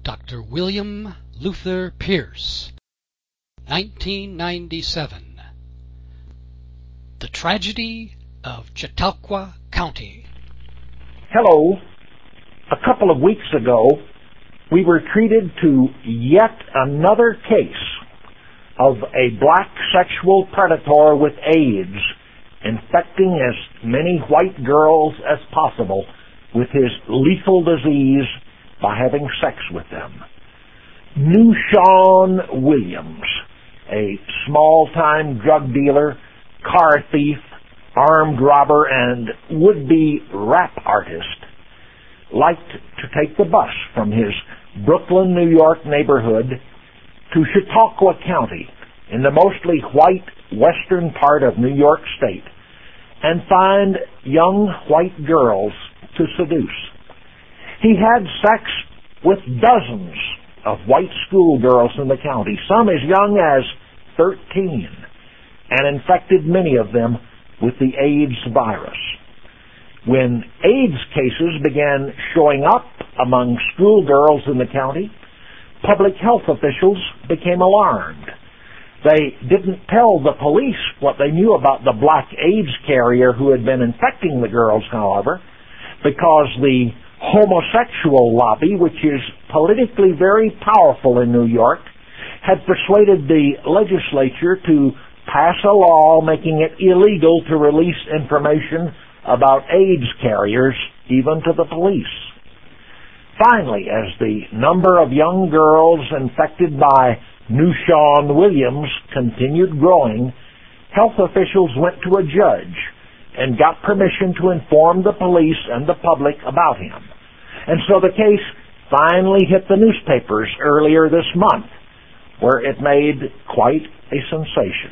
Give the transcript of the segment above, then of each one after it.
Dr. William Luther Pierce, 1997. The Tragedy of Chautauqua County. Hello. A couple of weeks ago, we were treated to yet another case of a black sexual predator with AIDS infecting as many white girls as possible with his lethal disease by having sex with them. Newshawn Williams, a small-time drug dealer, car thief, armed robber, and would-be rap artist, liked to take the bus from his Brooklyn, New York neighborhood to Chautauqua County in the mostly white western part of New York State and find young white girls to seduce. He had sex with dozens of white schoolgirls in the county, some as young as 13, and infected many of them with the AIDS virus. When AIDS cases began showing up among schoolgirls in the county, public health officials became alarmed. They didn't tell the police what they knew about the black AIDS carrier who had been infecting the girls, however, because the homosexual lobby, which is politically very powerful in New York, had persuaded the legislature to pass a law making it illegal to release information about AIDS carriers, even to the police. Finally, as the number of young girls infected by Newshawn Williams continued growing, health officials went to a judge and got permission to inform the police and the public about him. And so the case finally hit the newspapers earlier this month, where it made quite a sensation.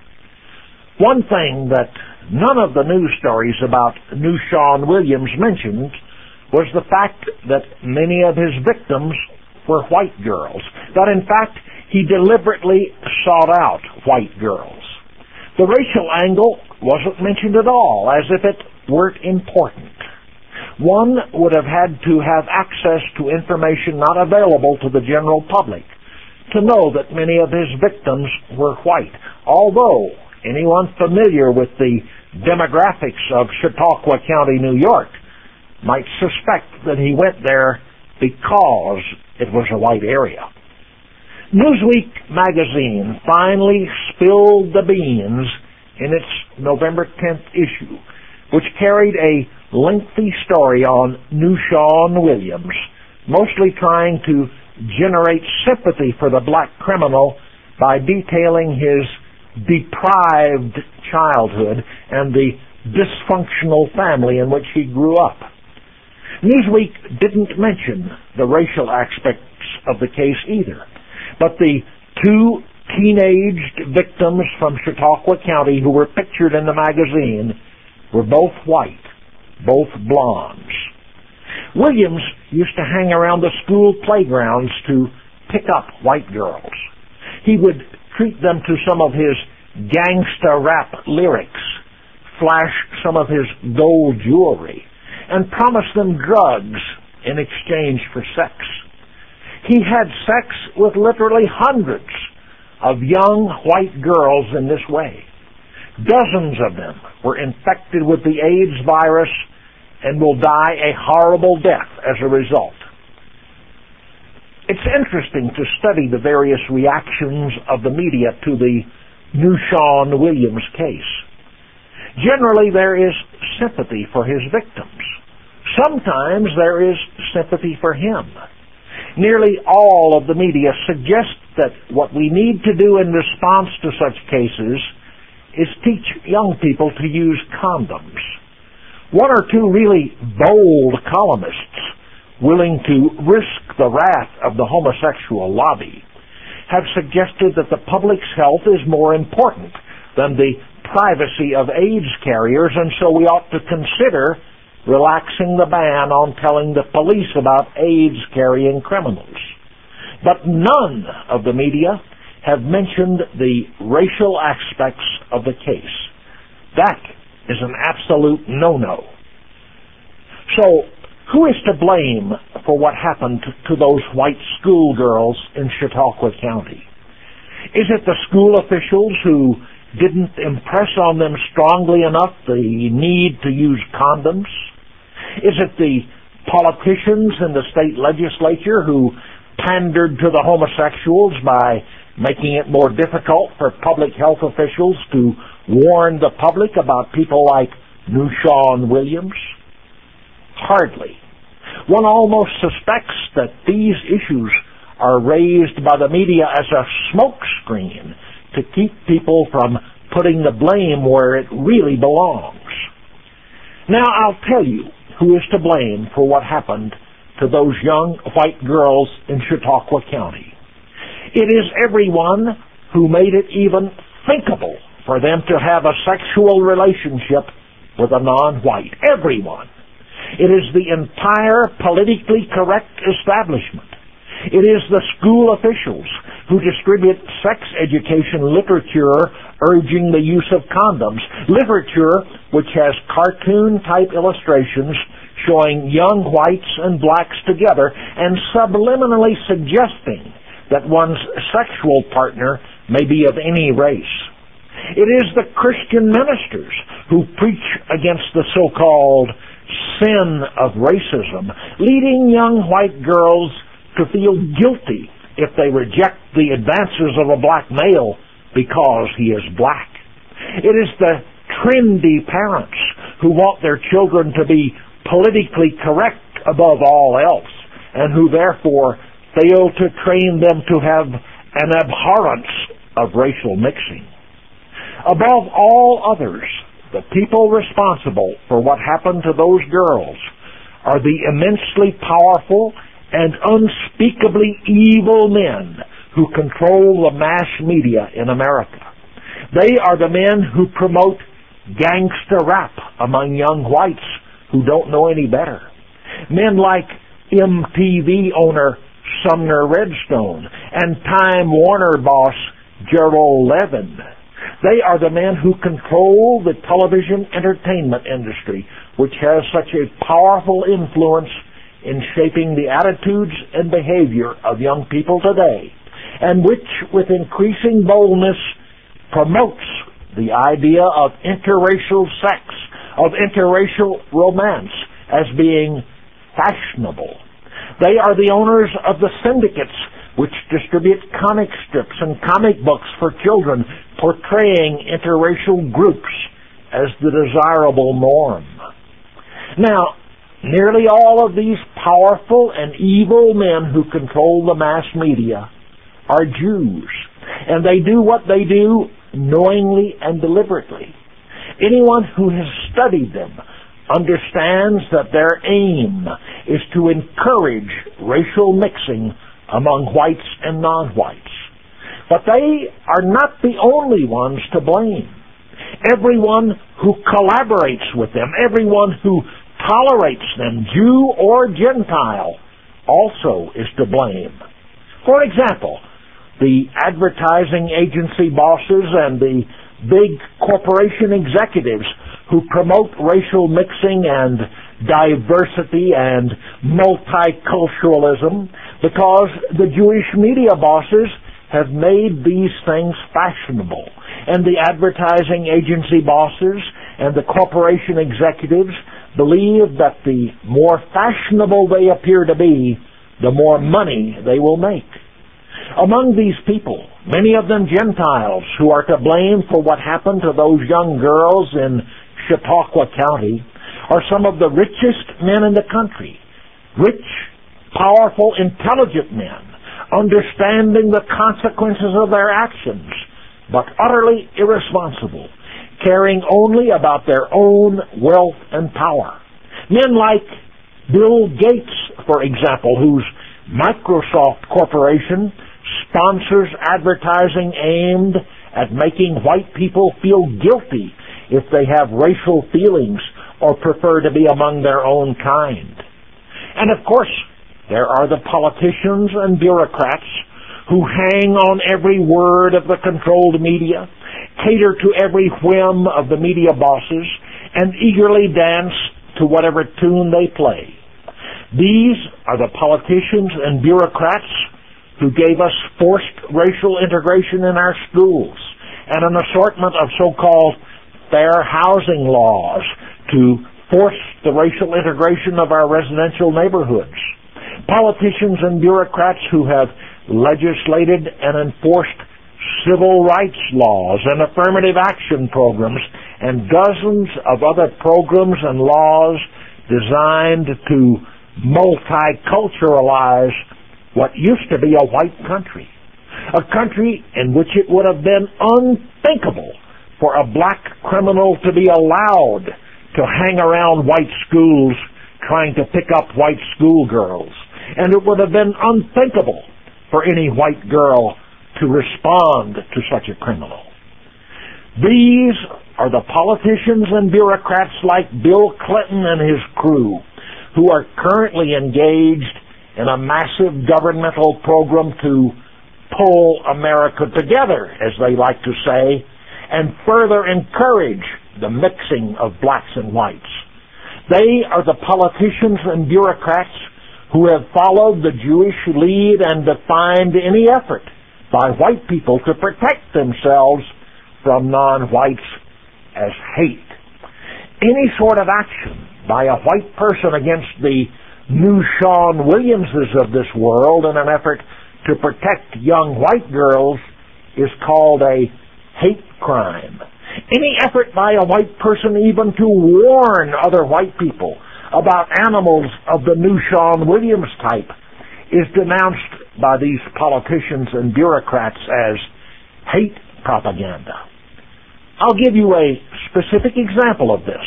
One thing that none of the news stories about Newshawn Williams mentioned was the fact that many of his victims were white girls, that in fact he deliberately sought out white girls. The racial angle wasn't mentioned at all, as if it weren't important. One would have had to have access to information not available to the general public to know that many of his victims were white, although anyone familiar with the demographics of Chautauqua County, New York, might suspect that he went there because it was a white area. Newsweek magazine finally spilled the beans in its November 10th issue, which carried a lengthy story on Newshawn Williams, mostly trying to generate sympathy for the black criminal by detailing his deprived childhood and the dysfunctional family in which he grew up. Newsweek didn't mention the racial aspects of the case either, but the two teenaged victims from Chautauqua County who were pictured in the magazine were both white, both blondes. Williams used to hang around the school playgrounds to pick up white girls. He would treat them to some of his gangsta rap lyrics, flash some of his gold jewelry, and promise them drugs in exchange for sex. He had sex with literally hundreds of young white girls in this way. Dozens of them were infected with the AIDS virus and will die a horrible death as a result. It's interesting to study the various reactions of the media to the Newshawn Williams case. Generally, there is sympathy for his victims. Sometimes there is sympathy for him. Nearly all of the media suggests that what we need to do in response to such cases is teach young people to use condoms. One or two really bold columnists willing to risk the wrath of the homosexual lobby have suggested that the public's health is more important than the privacy of AIDS carriers, and so we ought to consider relaxing the ban on telling the police about AIDS-carrying criminals. But none of the media have mentioned the racial aspects of the case. That is an absolute no-no. So, who is to blame for what happened to those white schoolgirls in Chautauqua County? Is it the school officials who didn't impress on them strongly enough the need to use condoms? Is it the politicians in the state legislature who pandered to the homosexuals by making it more difficult for public health officials to warn the public about people like Newshawn Williams? Hardly. One almost suspects that these issues are raised by the media as a smokescreen to keep people from putting the blame where it really belongs. Now I'll tell you who is to blame for what happened to those young white girls in Chautauqua County. It is everyone who made it even thinkable for them to have a sexual relationship with a non-white. Everyone. It is the entire politically correct establishment. It is the school officials who distribute sex education literature urging the use of condoms, literature which has cartoon-type illustrations showing young whites and blacks together and subliminally suggesting that one's sexual partner may be of any race. It is the Christian ministers who preach against the so-called sin of racism, leading young white girls to feel guilty if they reject the advances of a black male because he is black. It is the trendy parents who want their children to be politically correct above all else, and who therefore fail to train them to have an abhorrence of racial mixing. Above all others, the people responsible for what happened to those girls are the immensely powerful and unspeakably evil men who control the mass media in America. They are the men who promote gangster rap among young whites who don't know any better. Men like MTV owner Sumner Redstone and Time Warner boss Gerald Levin. They are the men who control the television entertainment industry, which has such a powerful influence in shaping the attitudes and behavior of young people today, and which, with increasing boldness, promotes the idea of interracial sex, of interracial romance, as being fashionable. They are the owners of the syndicates which distribute comic strips and comic books for children portraying interracial groups as the desirable norm. Now, nearly all of these powerful and evil men who control the mass media are Jews, and they do what they do knowingly and deliberately. Anyone who has studied them understands that their aim is to encourage racial mixing among whites and non-whites. But they are not the only ones to blame. Everyone who collaborates with them, everyone who tolerates them, Jew or Gentile, also is to blame. For example, the advertising agency bosses and the big corporation executives who promote racial mixing and diversity and multiculturalism, because the Jewish media bosses have made these things fashionable. And the advertising agency bosses and the corporation executives believe that the more fashionable they appear to be, the more money they will make. Among these people, many of them Gentiles who are to blame for what happened to those young girls in Chautauqua County, are some of the richest men in the country. Rich, powerful, intelligent men, understanding the consequences of their actions, but utterly irresponsible, caring only about their own wealth and power. Men like Bill Gates, for example, whose Microsoft Corporation sponsors advertising aimed at making white people feel guilty if they have racial feelings or prefer to be among their own kind. And of course, there are the politicians and bureaucrats who hang on every word of the controlled media, cater to every whim of the media bosses, and eagerly dance to whatever tune they play. These are the politicians and bureaucrats who gave us forced racial integration in our schools and an assortment of so-called fair housing laws to force the racial integration of our residential neighborhoods. Politicians and bureaucrats who have legislated and enforced civil rights laws and affirmative action programs and dozens of other programs and laws designed to multiculturalize what used to be a white country. A country in which it would have been unthinkable for a black criminal to be allowed to hang around white schools trying to pick up white schoolgirls. And it would have been unthinkable for any white girl to respond to such a criminal. These are the politicians and bureaucrats like Bill Clinton and his crew who are currently engaged in a massive governmental program to pull America together, as they like to say, and further encourage the mixing of blacks and whites. They are the politicians and bureaucrats who have followed the Jewish lead and defined any effort by white people to protect themselves from non-whites as hate. Any sort of action by a white person against the new Sean Williamses of this world in an effort to protect young white girls is called a hate crime. Any effort by a white person even to warn other white people about animals of the new Sean Williams type is denounced by these politicians and bureaucrats as hate propaganda. I'll give you a specific example of this.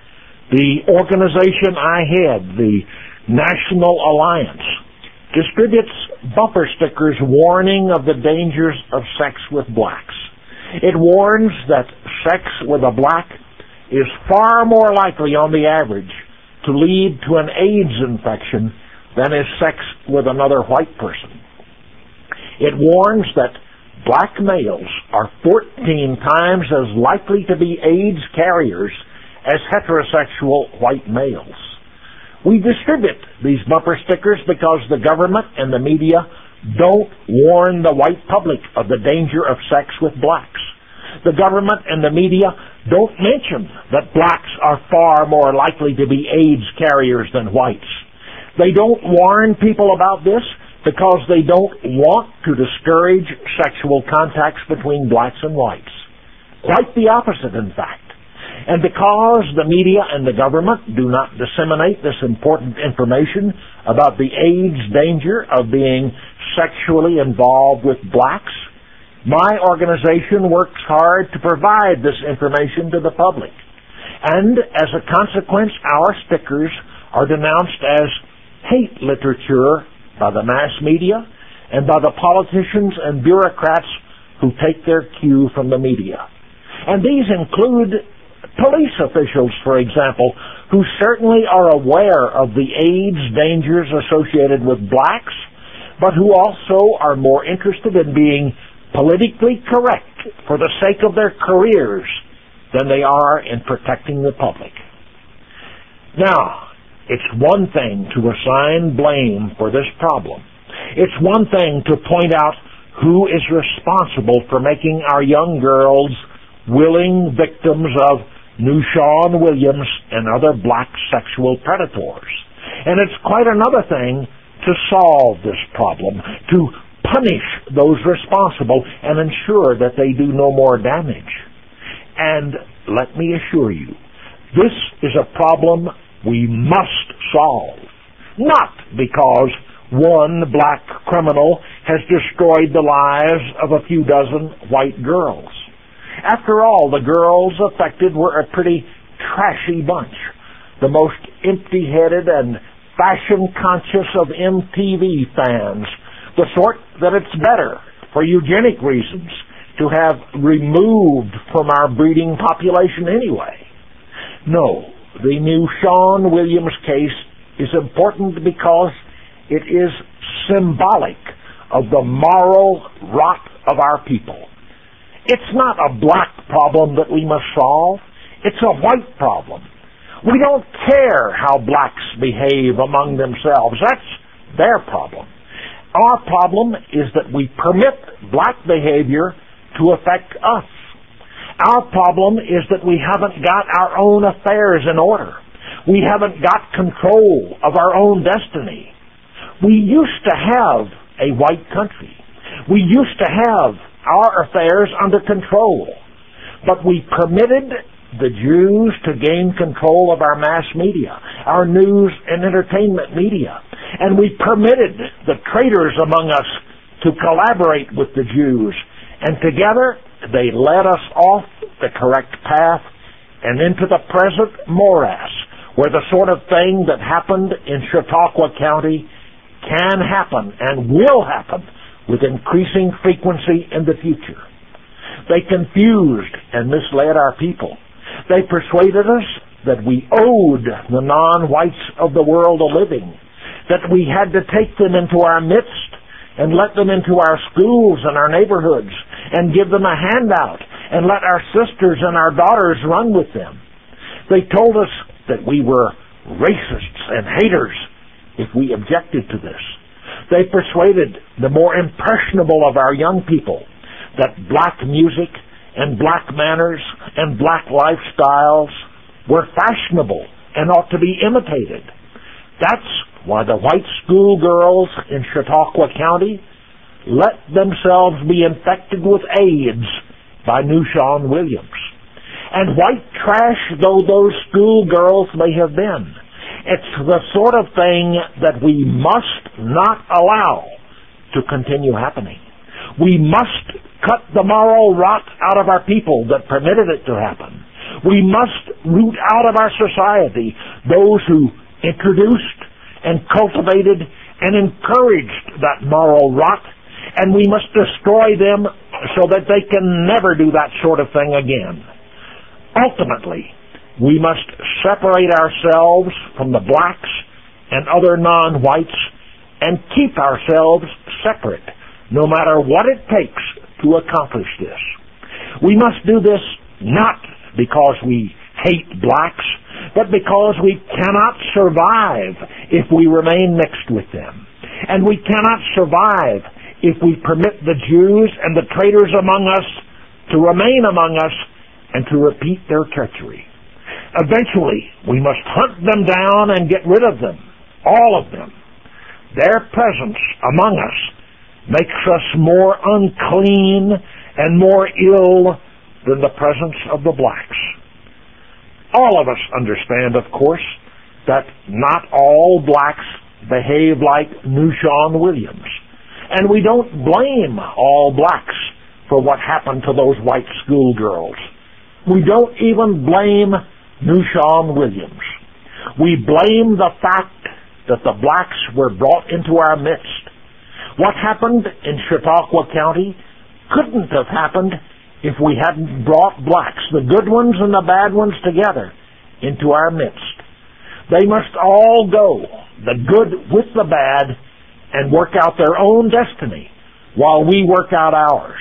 The organization I head, the National Alliance, distributes bumper stickers warning of the dangers of sex with blacks. It warns that sex with a black is far more likely on the average to lead to an AIDS infection than is sex with another white person. It warns that black males are 14 times as likely to be AIDS carriers as heterosexual white males. We distribute these bumper stickers because the government and the media don't warn the white public of the danger of sex with blacks. The government and the media don't mention that blacks are far more likely to be AIDS carriers than whites. They don't warn people about this because they don't want to discourage sexual contacts between blacks and whites. Quite the opposite, in fact. And because the media and the government do not disseminate this important information about the AIDS danger of being sexually involved with blacks, my organization works hard to provide this information to the public. And as a consequence, our stickers are denounced as hate literature by the mass media and by the politicians and bureaucrats who take their cue from the media. And these include police officials, for example, who certainly are aware of the AIDS dangers associated with blacks, but who also are more interested in being politically correct for the sake of their careers than they are in protecting the public. Now, it's one thing to assign blame for this problem. It's one thing to point out who is responsible for making our young girls willing victims of new Sean Williams and other black sexual predators. And it's quite another thing to solve this problem, to punish those responsible and ensure that they do no more damage. And let me assure you, this is a problem we must solve. Not because one black criminal has destroyed the lives of a few dozen white girls. After all, the girls affected were a pretty trashy bunch. The most empty-headed and fashion-conscious of MTV fans. The sort that it's better, for eugenic reasons, to have removed from our breeding population anyway. No, the new Sean Williams case is important because it is symbolic of the moral rot of our people. It's not a black problem that we must solve. It's a white problem. We don't care how blacks behave among themselves. That's their problem. Our problem is that we permit black behavior to affect us. Our problem is that we haven't got our own affairs in order. We haven't got control of our own destiny. We used to have a white country. We used to have our affairs under control. But we permitted the Jews to gain control of our mass media, our news and entertainment media. And we permitted the traitors among us to collaborate with the Jews. And together they led us off the correct path and into the present morass, where the sort of thing that happened in Chautauqua County can happen and will happen with increasing frequency in the future. They confused and misled our people. They persuaded us that we owed the non-whites of the world a living, that we had to take them into our midst and let them into our schools and our neighborhoods and give them a handout and let our sisters and our daughters run with them. They told us that we were racists and haters if we objected to this. They persuaded the more impressionable of our young people that black music and black manners and black lifestyles were fashionable and ought to be imitated. That's why the white schoolgirls in Chautauqua County let themselves be infected with AIDS by Newshawn Williams. And white trash though those schoolgirls may have been, it's the sort of thing that we must not allow to continue happening. We must cut the moral rot out of our people that permitted it to happen. We must root out of our society those who introduced and cultivated and encouraged that moral rot, and we must destroy them so that they can never do that sort of thing again. Ultimately, we must separate ourselves from the blacks and other non-whites and keep ourselves separate, no matter what it takes to accomplish this. We must do this not because we hate blacks, but because we cannot survive if we remain mixed with them. And we cannot survive if we permit the Jews and the traitors among us to remain among us and to repeat their treachery. Eventually, we must hunt them down and get rid of them, all of them. Their presence among us makes us more unclean and more ill than the presence of the blacks. All of us understand, of course, that not all blacks behave like Newshawn Williams. And we don't blame all blacks for what happened to those white schoolgirls. We don't even blame Newshawn Williams. We blame the fact that the blacks were brought into our midst. What happened in Chautauqua County couldn't have happened if we hadn't brought blacks, the good ones and the bad ones together, into our midst. They must all go, the good with the bad, and work out their own destiny while we work out ours.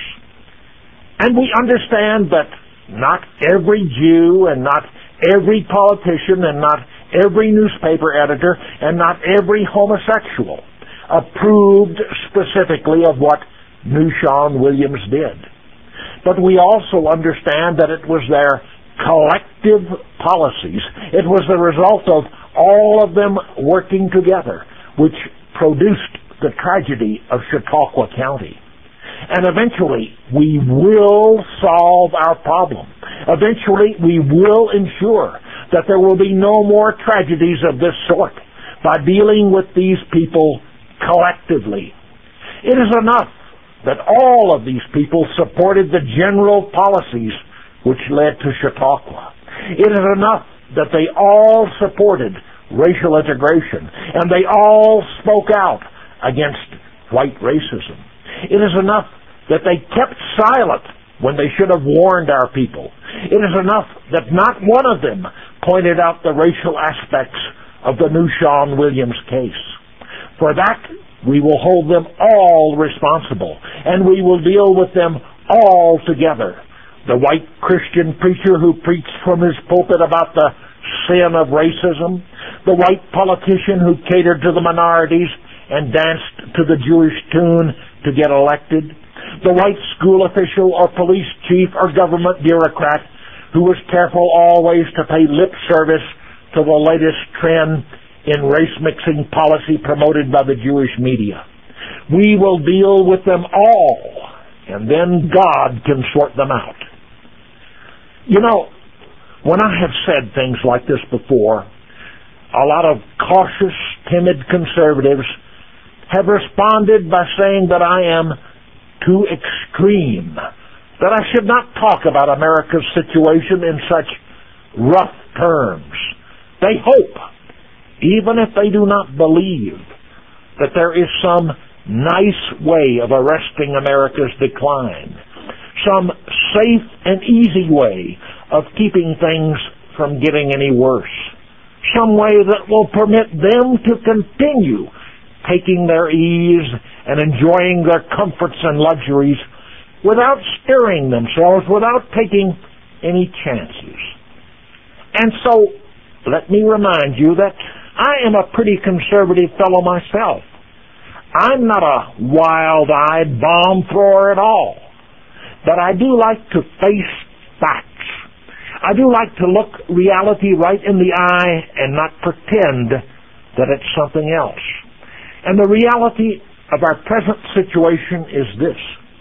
And we understand that not every Jew and not every politician and not every newspaper editor and not every homosexual approved specifically of what Newshawn Williams did. But we also understand that it was their collective policies. It was the result of all of them working together, which produced the tragedy of Chautauqua County. And eventually, we will solve our problem. Eventually, we will ensure that there will be no more tragedies of this sort by dealing with these people collectively. It is enough that all of these people supported the general policies which led to Chautauqua. It is enough that they all supported racial integration and they all spoke out against white racism. It is enough that they kept silent when they should have warned our people. It is enough that not one of them pointed out the racial aspects of the Newshawn Williams case. For that, we will hold them all responsible, and we will deal with them all together. The white Christian preacher who preached from his pulpit about the sin of racism, the white politician who catered to the minorities and danced to the Jewish tune to get elected, the white school official or police chief or government bureaucrat who was careful always to pay lip service to the latest trend in race-mixing policy promoted by the Jewish media. We will deal with them all, and then God can sort them out. You know, when I have said things like this before, a lot of cautious, timid conservatives have responded by saying that I am too extreme, that I should not talk about America's situation in such rough terms. They hope, even if they do not believe, that there is some nice way of arresting America's decline, some safe and easy way of keeping things from getting any worse, some way that will permit them to continue taking their ease and enjoying their comforts and luxuries without stirring themselves, without taking any chances. And so, let me remind you that I am a pretty conservative fellow myself. I'm not a wild-eyed bomb thrower at all. But I do like to face facts. I do like to look reality right in the eye and not pretend that it's something else. And the reality of our present situation is this.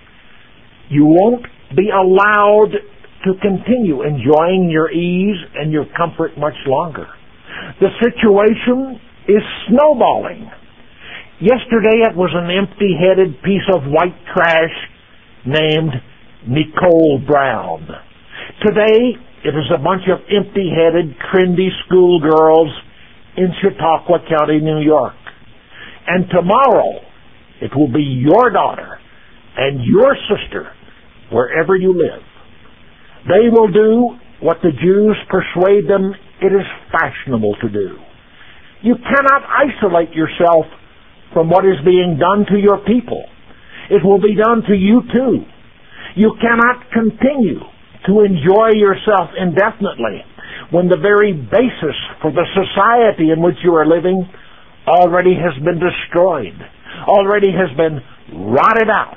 You won't be allowed to continue enjoying your ease and your comfort much longer. The situation is snowballing. Yesterday it was an empty-headed piece of white trash named Nicole Brown. Today it is a bunch of empty-headed, trendy schoolgirls in Chautauqua County, New York. And tomorrow it will be your daughter and your sister wherever you live. They will do what the Jews persuade them it is fashionable to do. You cannot isolate yourself from what is being done to your people. It will be done to you too. You cannot continue to enjoy yourself indefinitely when the very basis for the society in which you are living already has been destroyed, already has been rotted out.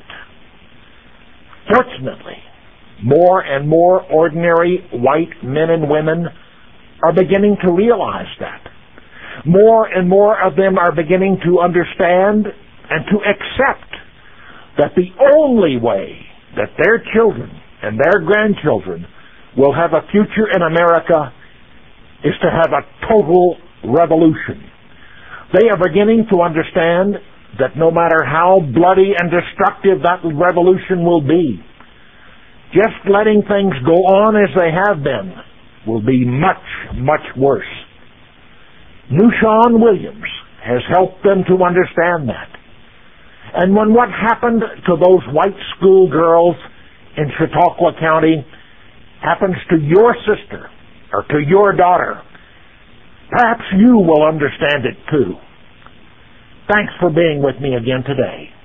Fortunately, more and more ordinary white men and women are beginning to realize that. More and more of them are beginning to understand and to accept that the only way that their children and their grandchildren will have a future in America is to have a total revolution. They are beginning to understand that no matter how bloody and destructive that revolution will be, just letting things go on as they have been will be much, much worse. Newshawn Williams has helped them to understand that. And when what happened to those white schoolgirls in Chautauqua County happens to your sister or to your daughter, perhaps you will understand it too. Thanks for being with me again today.